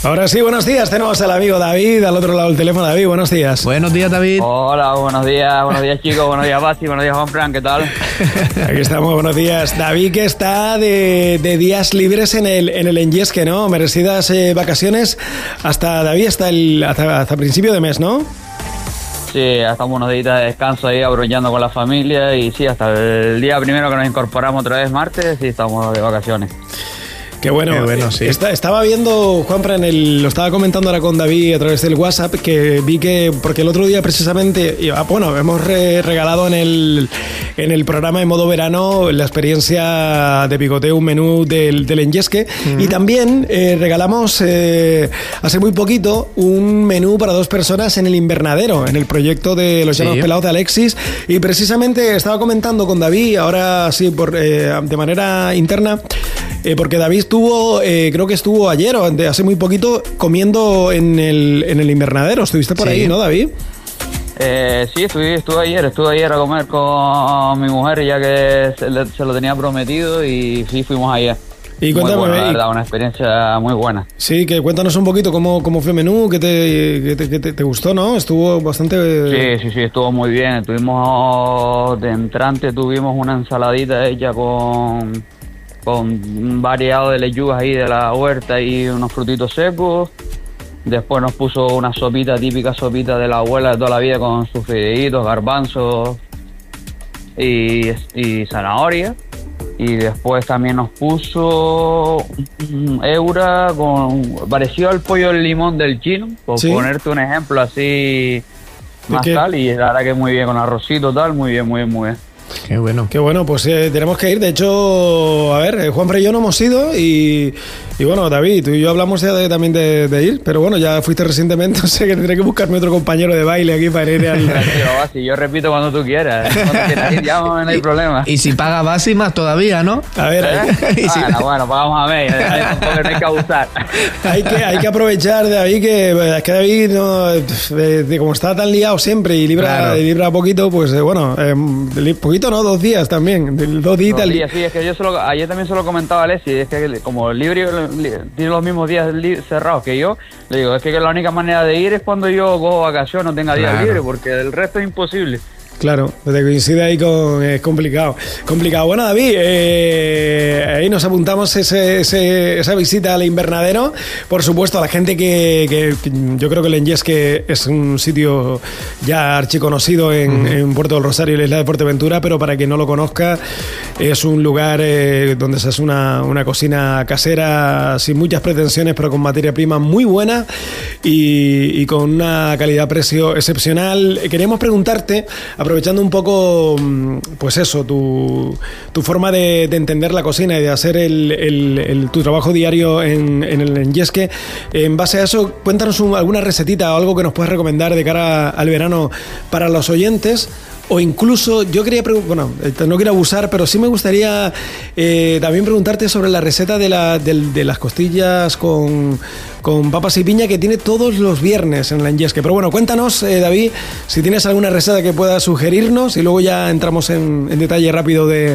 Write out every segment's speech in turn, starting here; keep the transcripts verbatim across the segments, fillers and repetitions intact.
Ahora sí, buenos días. Tenemos al amigo David al otro lado del teléfono. David, buenos días. Buenos días, David. Hola, buenos días, buenos días, chicos. Buenos días, Basti. Buenos días, Juanfran. ¿Qué tal? Aquí estamos, buenos días. David, que está de, de días libres en el en el Enyesque, ¿no? Merecidas eh, vacaciones hasta, David, hasta el hasta, hasta principio de mes, ¿no? Sí, estamos unos días de descanso ahí, abrollando con la familia. Y sí, hasta el día primero que nos incorporamos otra vez martes, sí, estamos de vacaciones. Qué bueno, Qué bueno sí. Está, estaba viendo, Juanfran, en el, lo estaba comentando ahora con David a través del WhatsApp, que vi que, porque el otro día precisamente, bueno, hemos re, regalado en el, en el programa de modo verano la experiencia de picoteo, un menú del, del Enyesque, uh-huh. Y también eh, regalamos eh, hace muy poquito un menú para dos personas en el invernadero, en el proyecto de los llanos sí. pelados de Alexis, y precisamente estaba comentando con David, ahora sí, por, eh, de manera interna, eh, porque David estuvo, eh, creo que estuvo ayer o hace muy poquito comiendo en el, en el invernadero. Estuviste por sí. ahí, ¿no, David? Eh, sí, estuve, estuve ayer, estuve ayer a comer con mi mujer ya que se, le, se lo tenía prometido y sí, fuimos ayer. Y cuéntame, muy bueno, la verdad, una experiencia muy buena. Sí, que cuéntanos un poquito cómo, cómo fue el menú, que te, que te, que te, te gustó, ¿no? Estuvo bastante... Sí, sí, sí, estuvo muy bien. Tuvimos, de entrante tuvimos una ensaladita hecha con... con un variado de lechugas ahí de la huerta y unos frutitos secos. Después nos puso una sopita, típica sopita de la abuela de toda la vida con sus fideitos, garbanzos y, y zanahoria. Y después también nos puso un eura con parecido al pollo del limón del chino, por ¿sí? ponerte un ejemplo así más tal. Y la verdad que muy bien, con arrocito tal, muy bien, muy bien, muy bien. Qué bueno. Qué bueno, pues eh, tenemos que ir. De hecho, a ver, eh, Juanfran y yo no hemos ido y, y bueno, David, tú y yo hablamos ya de, también de, de ir, pero bueno, ya fuiste recientemente, o sea que tendré que buscarme otro compañero de baile aquí para ir al... Basi, yo repito cuando tú quieras, cuando quieras ir, ya no hay problema. Y si paga Basi más todavía, ¿no? A ver, ¿Eh? y si... bueno, bueno, pagamos a ver, no hay que abusar. hay, que, hay que aprovechar, David, que es que David, no, de, de, como está tan liado siempre y libra, claro. y libra poquito, pues eh, bueno, eh, poquito no, dos días también, dos días. Dos días, sí, es que yo solo, ayer también se lo comentaba a Alessi, es que como el libre tiene los mismos días cerrados que yo, le digo, es que la única manera de ir es cuando yo cojo vacaciones, no tenga días claro. libres, porque el resto es imposible. Claro, te coincide ahí con... es complicado. Complicado. Bueno, David, eh, ahí nos apuntamos ese, ese, esa visita al invernadero. Por supuesto, a la gente que, que, que yo creo que el Enyesque es un sitio ya archiconocido en, uh-huh. en Puerto del Rosario y la isla de Fuerteventura, pero para quien no lo conozca, es un lugar eh, donde se hace una, una cocina casera sin muchas pretensiones, pero con materia prima muy buena y, y con una calidad-precio excepcional. Queríamos preguntarte, aprovechando un poco, pues eso, tu, tu forma de, de entender la cocina y de hacer el, el, el, tu trabajo diario en, en el Enyesque, en base a eso, cuéntanos un, alguna recetita o algo que nos puedas recomendar de cara al verano para los oyentes. O incluso, yo quería preguntar, bueno, no quiero abusar, pero sí me gustaría eh, también preguntarte sobre la receta de, la, de, de las costillas con, con papas y piña que tiene todos los viernes en la Enyesque. Pero bueno, cuéntanos, eh, David, si tienes alguna receta que puedas sugerirnos y luego ya entramos en, en detalle rápido de,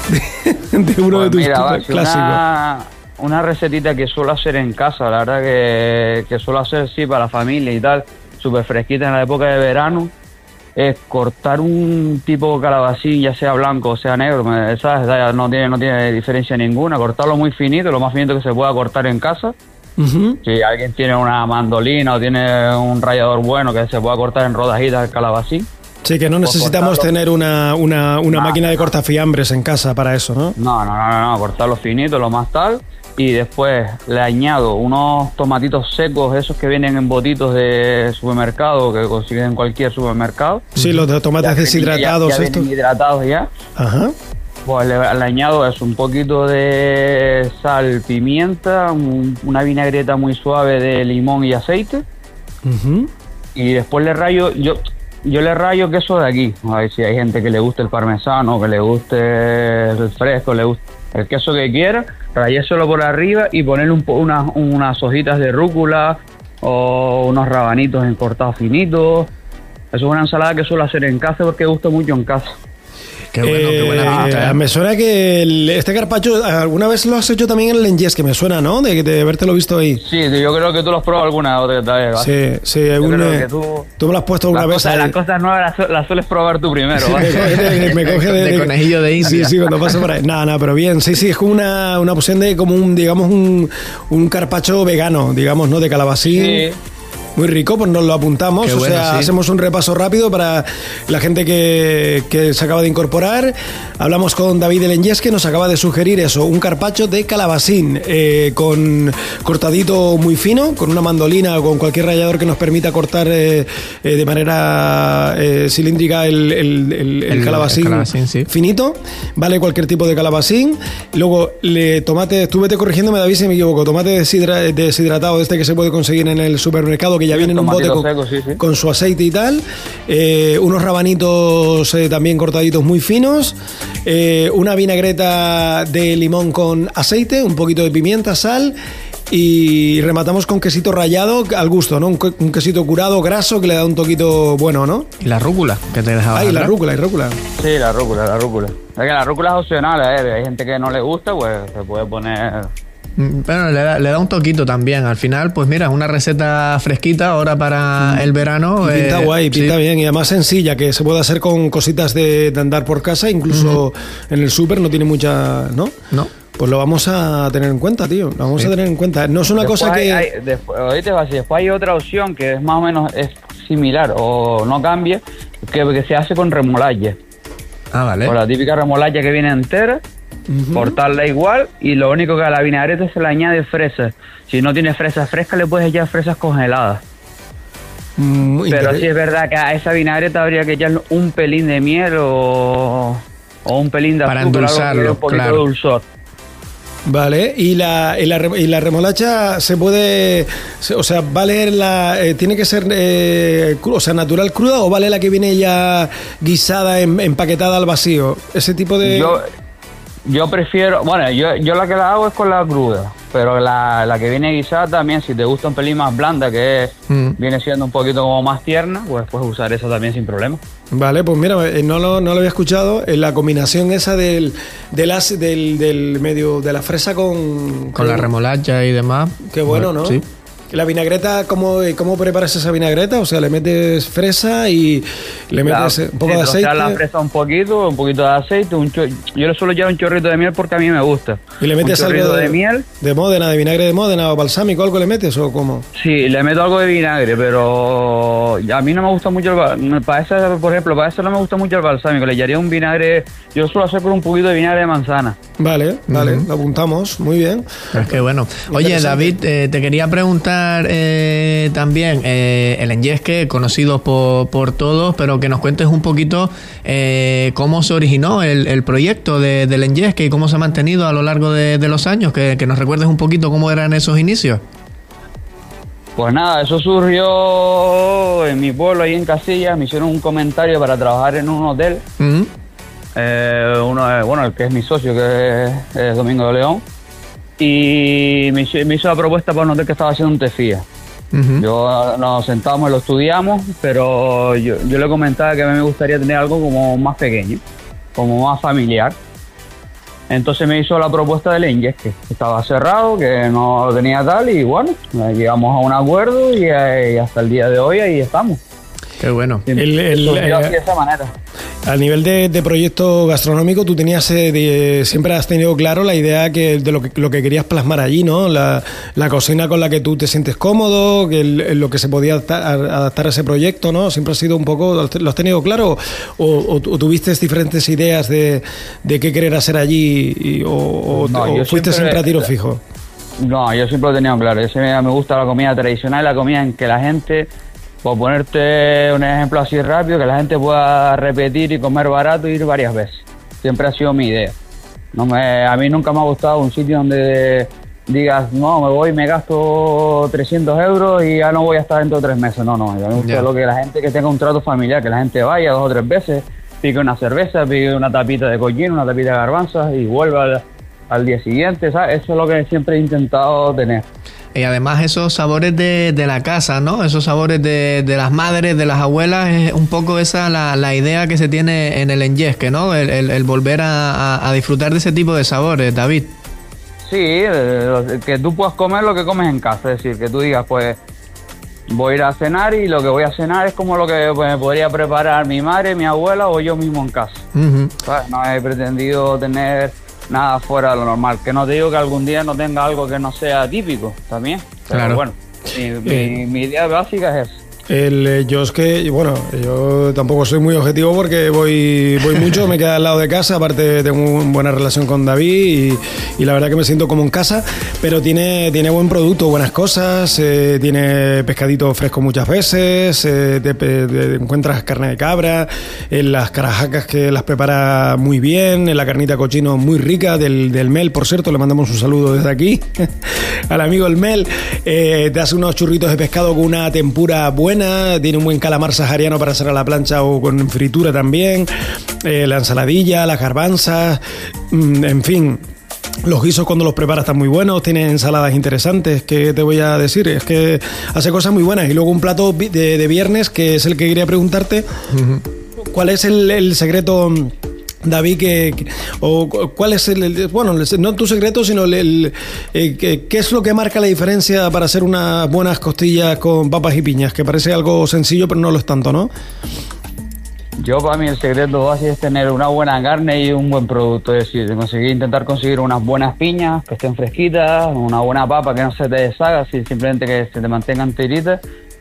de, de uno pues de tus mira, va, clásicos. Una, una recetita que suelo hacer en casa, la verdad que, que suelo hacer, sí, para la familia y tal, súper fresquita en la época de verano. Es cortar un tipo de calabacín, ya sea blanco o sea negro, ¿sabes? No tiene, no tiene diferencia ninguna. Cortarlo muy finito, lo más finito que se pueda cortar en casa. Uh-huh. Si alguien tiene una mandolina o tiene un rallador bueno que se pueda cortar en rodajitas el calabacín. Sí, que no necesitamos tener una, una, una no, máquina de cortafiambres en casa para eso, ¿no? No, no, no, no, no, cortarlo finito, lo más tal. Y después le añado unos tomatitos secos, esos que vienen en botitos de supermercado, que consiguen en cualquier supermercado. Sí, los de tomates ya deshidratados. Ya, ya estos. hidratados ya. Ajá. Pues le, le añado eso, un poquito de sal, pimienta, un, una vinagreta muy suave de limón y aceite. Uh-huh. Y después le rayo, yo yo le rayo queso de aquí. A ver si hay gente que le guste el parmesano, que le guste el fresco, le guste el queso que quiera, rayéselo por arriba y ponerle un, unas, unas hojitas de rúcula o unos rabanitos en cortados finitos. Eso es una ensalada que suelo hacer en casa porque gusta mucho en casa. Qué bueno, qué buena pinta, ¿eh? Me suena que el, este carpaccio, ¿alguna vez lo has hecho también en el Lengués? Que me suena, ¿no? De, de habértelo visto ahí. Sí, yo creo que tú lo has probado alguna otra vez. Sí, sí. Algún, tú, tú me lo has puesto alguna vez. Cosa, las cosas nuevas las, las sueles probar tú primero. Sí, me coge de, me coge de, de, de conejillo de India. Sí, sí, cuando paso por ahí. Nada, nada, pero bien. Sí, sí, es como una, una opción de como un, digamos, un, un carpaccio vegano, digamos, ¿no? De calabacín. Sí. Muy rico, pues nos lo apuntamos. Qué o bueno, sea, sí. Hacemos un repaso rápido para la gente que, que se acaba de incorporar. Hablamos con David de Lengués, que nos acaba de sugerir eso, un carpaccio de calabacín eh, con cortadito muy fino, con una mandolina o con cualquier rallador que nos permita cortar eh, eh, de manera eh, cilíndrica el, el, el, el, el calabacín, el calabacín sí. finito. Vale cualquier tipo de calabacín. Luego, le, tomate, tú vete corrigiéndome, David, si me equivoco, tomate deshidra, deshidratado, este que se puede conseguir en el supermercado, que ya viene en un bote con, seco, sí, sí. con su aceite y tal, eh, unos rabanitos eh, también cortaditos muy finos, eh, una vinagreta de limón con aceite, un poquito de pimienta, sal, y rematamos con quesito rallado al gusto, ¿no? Un, un quesito curado, graso, que le da un toquito bueno, ¿no? Y la rúcula, que te dejaba. Ah, y la rúcula, y rúcula. Sí, la rúcula, la rúcula. Es que la rúcula es opcional, ¿eh? Hay gente que no le gusta, pues se puede poner... Bueno, le da, le da un toquito también. Al final, pues mira, es una receta fresquita ahora para mm. el verano. Y pinta eh, guay, pinta sí. bien. Y además sencilla, que se puede hacer con cositas de, de andar por casa. Incluso mm. en el súper no tiene mucha... ¿No? No. Pues lo vamos a tener en cuenta, tío. Lo vamos sí. a tener en cuenta. No es una después cosa que... Hay, hay, después, ahorita, después hay otra opción que es más o menos es similar o no cambia, que, que se hace con remolacha. Ah, vale. Con la típica remolacha que viene entera. Uh-huh. Cortarla igual y lo único que a la vinagreta se le añade fresas. Si no tienes fresas frescas le puedes echar fresas congeladas. Muy Pero sí es verdad que a esa vinagreta habría que echarle un pelín de miel o, o un pelín de para azúcar, endulzarlo, algo que un poquito claro. de dulzor. Vale, y la, y la y la remolacha se puede, o sea, vale la, eh, tiene que ser, eh, o sea, natural cruda o vale la que viene ya guisada, em, empaquetada al vacío, ese tipo de. Yo, yo prefiero, bueno, yo, yo la que la hago es con la cruda, pero la, la que viene guisada también, si te gusta un pelín más blanda, que es, mm. viene siendo un poquito como más tierna, pues puedes usar esa también sin problema. Vale, pues mira, no lo, no lo había escuchado, la combinación esa del del, del, del medio de la fresa con... Con, con la remolacha y demás. Qué bueno, ¿no? Sí. La vinagreta, ¿cómo, ¿cómo preparas esa vinagreta? O sea, le metes fresa y le metes claro, un poco sí, de aceite. la fresa un poquito, un poquito de aceite, un cho- yo le suelo llevar un chorrito de miel porque a mí me gusta. ¿Y le metes un algo de, de miel? ¿De Módena, de vinagre de Módena o balsámico, algo le metes o cómo? Sí, le meto algo de vinagre, pero a mí no me gusta mucho el para esa, por ejemplo, para eso no me gusta mucho el balsámico, le echaría un vinagre, yo lo suelo hacer con un poquito de vinagre de manzana. Vale, vale, uh-huh. Lo apuntamos, muy bien. Es que bueno. Oye, David, eh, te quería preguntar eh, también, eh, el Enyesque, conocido por, por todos, pero que nos cuentes un poquito eh, cómo se originó el, el proyecto de, del Enyesque y cómo se ha mantenido a lo largo de, de los años, que, que nos recuerdes un poquito cómo eran esos inicios. Pues nada, eso surgió en mi pueblo, ahí en Casillas, me hicieron un comentario para trabajar en un hotel. Uh-huh. Eh, uno, bueno, el que es mi socio, que es, es Domingo de León, y me hizo, me hizo la propuesta para un hotel que estaba haciendo un TEFIA. Uh-huh. Yo nos sentamos y lo estudiamos, pero yo, yo le comentaba que a mí me gustaría tener algo como más pequeño, como más familiar. Entonces me hizo la propuesta del Enyesque, que estaba cerrado, que no tenía tal, y bueno, llegamos a un acuerdo y, y hasta el día de hoy ahí estamos. Qué bueno. El, el, el, así de esa manera. A nivel de, de proyecto gastronómico, tú tenías eh, de, siempre has tenido claro la idea que de lo que, lo que querías plasmar allí, ¿no? La, la cocina con la que tú te sientes cómodo, que el, lo que se podía adaptar, adaptar a ese proyecto, ¿no? Siempre ha sido un poco, ¿lo has tenido claro? ¿O, o, o tuviste diferentes ideas de, de qué querer hacer allí? Y, o o, no, o fuiste siempre, siempre a tiro fijo? No, yo siempre lo he tenido claro. Yo siempre me gusta la comida tradicional, la comida en que la gente... Por ponerte un ejemplo así rápido, que la gente pueda repetir y comer barato y ir varias veces. Siempre ha sido mi idea. No me, a mí nunca me ha gustado un sitio donde digas, no, me voy y me gasto trescientos euros y ya no voy a estar dentro de tres meses. No, no, a mí me gusta yeah. lo que la gente que tenga un trato familiar, que la gente vaya dos o tres veces, pique una cerveza, pique una tapita de cochino, una tapita de garbanzas y vuelva al, al día siguiente, ¿sabes? Eso es lo que siempre he intentado tener. Y además esos sabores de, de la casa, ¿no? Esos sabores de, de las madres, de las abuelas, es un poco esa la, la idea que se tiene en el enyesque, ¿no? El, el, el volver a, a, a disfrutar de ese tipo de sabores, David. Sí, eh, que tú puedas comer lo que comes en casa, es decir, que tú digas, pues voy a ir a cenar y lo que voy a cenar es como lo que pues, me podría preparar mi madre, mi abuela o yo mismo en casa. Uh-huh. ¿Sabes? No he pretendido tener nada fuera de lo normal. Que no te digo que algún día no tenga algo que no sea típico también. Pero claro. Bueno, mi, eh. mi, mi idea básica es eso. El, yo es que, bueno, yo tampoco soy muy objetivo porque voy voy mucho, me quedo al lado de casa, aparte tengo una buena relación con David y, y la verdad que me siento como en casa, pero tiene, tiene buen producto, buenas cosas, eh, tiene pescadito fresco muchas veces, eh, te, te encuentras carne de cabra, en las carajacas que las prepara muy bien, en la carnita cochino muy rica, del, del Mel, por cierto, le mandamos un saludo desde aquí al amigo el Mel, eh, te hace unos churritos de pescado con una tempura buena, tiene un buen calamar sahariano para hacer a la plancha o con fritura también, eh, la ensaladilla, las garbanzas, mmm, en fin. Los guisos cuando los preparas están muy buenos, tiene ensaladas interesantes, ¿qué te voy a decir? Es que hace cosas muy buenas. Y luego un plato de, de viernes, que es el que quería preguntarte, uh-huh. ¿Cuál es el, el secreto, David, que, que, o cuál es el, el bueno, no tu secreto, sino el, el eh, que, qué es lo que marca la diferencia para hacer unas buenas costillas con papas y piñas? Que parece algo sencillo, pero no lo es tanto, ¿no? Yo, para mí, el secreto básico es tener una buena carne y un buen producto, es decir, conseguir, intentar conseguir unas buenas piñas que estén fresquitas, una buena papa que no se te deshaga, así, simplemente que se te mantengan tiritas.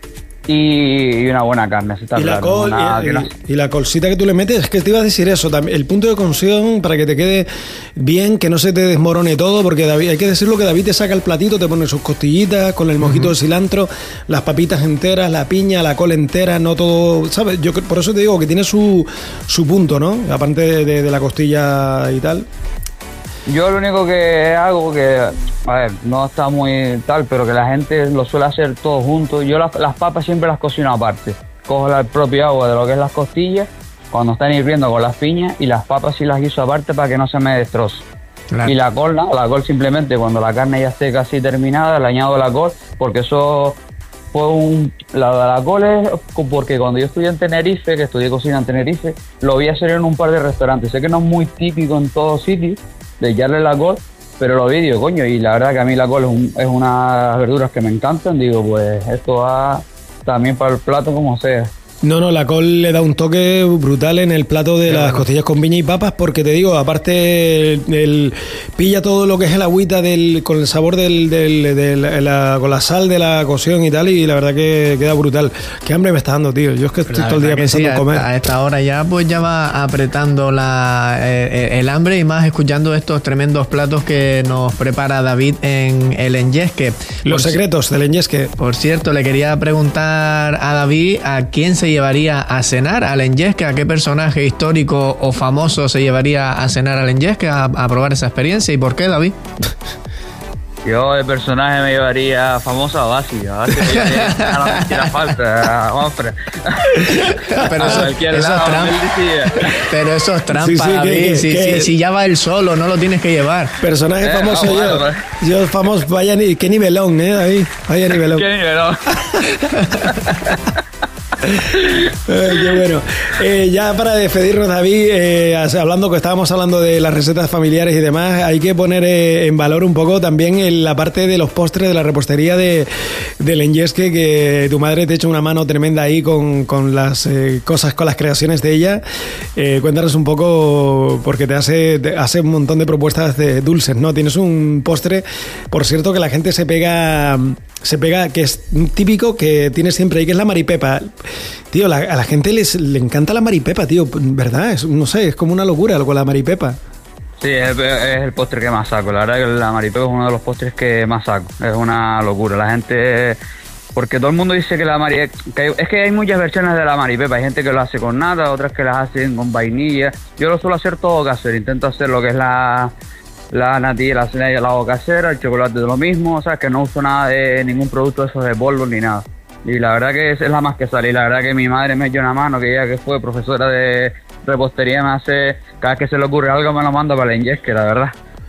Y una buena carne, está y claro. La col, una, y, no... y la colcita que tú le metes, es que te iba a decir eso, también, el punto de cocción para que te quede bien, que no se te desmorone todo, porque David, hay que decirlo que David te saca el platito, te pone sus costillitas con el mojito uh-huh. de cilantro, las papitas enteras, la piña, la col entera, no todo, ¿sabes? Yo por eso te digo que tiene su, su punto, ¿no? Aparte de, de, de la costilla y tal. Yo lo único que hago, que a ver, no está muy tal, pero que la gente lo suele hacer todo junto. Yo las, las papas siempre las cocino aparte. Cojo la, el propio agua de lo que es las costillas, cuando están hirviendo con las piñas, y las papas sí las guiso aparte para que no se me destroce. Claro. Y la col, ¿no? La col simplemente cuando la carne ya esté casi terminada, le añado la col, porque eso fue un... La, la col es porque cuando yo estudié en Tenerife, que estudié cocina en Tenerife, lo vi hacer en un par de restaurantes. Sé que no es muy típico en todos sitios de echarle la col, pero lo vi, digo, coño, y la verdad que a mí la col es, un, es una de las verduras que me encantan, digo, pues esto va también para el plato como sea. No, no, la col le da un toque brutal en el plato de sí, las bueno. costillas con piña y papas, porque te digo, aparte el, el pilla todo lo que es el agüita del, con el sabor del, del, del la, con la sal de la cocción y tal, y la verdad que queda brutal. Qué hambre me está dando, tío. Yo es que estoy todo el día pensando sí, en comer. A esta hora ya pues ya va apretando la, eh, el hambre, y más escuchando estos tremendos platos que nos prepara David en el enyesque. Los por secretos del enyesque. Por cierto, le quería preguntar a David a quién se llevaría a cenar al enyesque, a qué personaje histórico o famoso se llevaría a cenar al enyesque, a, a probar esa experiencia, y por qué, David. Yo de personaje me llevaría famosa Basi, a Basi no me hiciera falta, hombre. Pero eso, eso es trampa. Pero eso es trampa, sí, sí, David. Que, que, si, que, si, si ya va él solo, no lo tienes que llevar. Personaje eh, famoso no, yo. Bueno, yo famoso, vaya, qué nivelón, eh, David. Vaya nivelón. Qué nivelón. Ay, qué bueno. Eh, ya para despedirnos, David, eh, hablando que estábamos hablando de las recetas familiares y demás, hay que poner eh, en valor un poco también en la parte de los postres de la repostería de del enyesque, que tu madre te echa una mano tremenda ahí con, con las eh, cosas, con las creaciones de ella. Eh, cuéntanos un poco, porque te hace, te hace un montón de propuestas de dulces, ¿no? Tienes un postre, por cierto, que la gente se pega... se pega, que es típico, que tiene siempre ahí, que es la maripepa. Tío, la, a la gente les, le encanta la maripepa, tío, ¿verdad? Es, no sé, es como una locura con la maripepa. Sí, es, es el postre que más saco. La verdad que la maripepa es uno de los postres que más saco. Es una locura. La gente... Porque todo el mundo dice que la maripepa... Es que hay muchas versiones de la maripepa. Hay gente que lo hace con nata, otras que las hacen con vainilla. Yo lo suelo hacer todo casero. Intento hacer lo que es la... La natilla, la cena y la hago casera, el chocolate de lo mismo, o sea, que no uso nada de ningún producto de esos de polvo ni nada. Y la verdad que es, es la más que sale. Y la verdad que mi madre me dio una mano, que ella que fue profesora de repostería, me hace, cada vez que se le ocurre algo me lo manda para el enyesque, la verdad.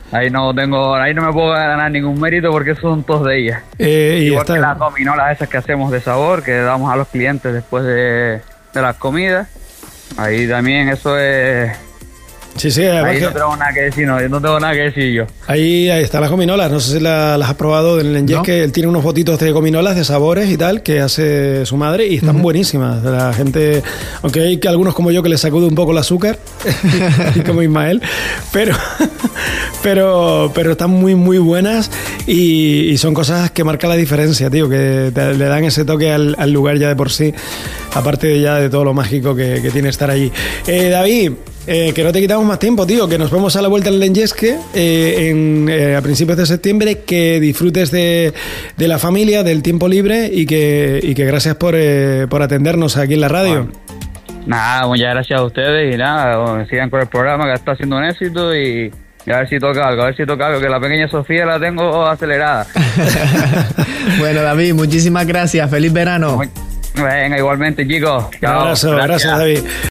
Ahí no tengo, ahí no me puedo ganar ningún mérito porque son todos de ellas. Eh, y Igual está... que las gominolas esas que hacemos de sabor, que damos a los clientes después de, de las comidas. Ahí también eso es... Sí, sí, ahí que... no tengo nada que decir, no, no tengo nada que decir yo. Ahí, ahí están las gominolas, no sé si la, las has probado en el Enyesque, ¿no? Él tiene unos botitos de gominolas de sabores y tal que hace su madre y están uh-huh. buenísimas. La gente, aunque hay que algunos como yo que les sacude un poco el azúcar, como Ismael, pero, pero, pero están muy, muy buenas y, y son cosas que marcan la diferencia, tío, que te, le dan ese toque al, al lugar ya de por sí, aparte de ya de todo lo mágico que, que tiene estar allí. Eh, David, Eh, que no te quitamos más tiempo, tío, que nos vemos a la vuelta en el Enyesque eh, en, eh, a principios de septiembre, que disfrutes de, de la familia, del tiempo libre y que, y que gracias por, eh, por atendernos aquí en la radio. Bueno, nada, muchas gracias a ustedes y nada, bueno, sigan con el programa que está haciendo un éxito y, y a ver si toca algo, a ver si toca algo, que la pequeña Sofía la tengo acelerada. Bueno, David, muchísimas gracias, feliz verano. Venga, igualmente, chicos. Un abrazo, gracias, gracias David.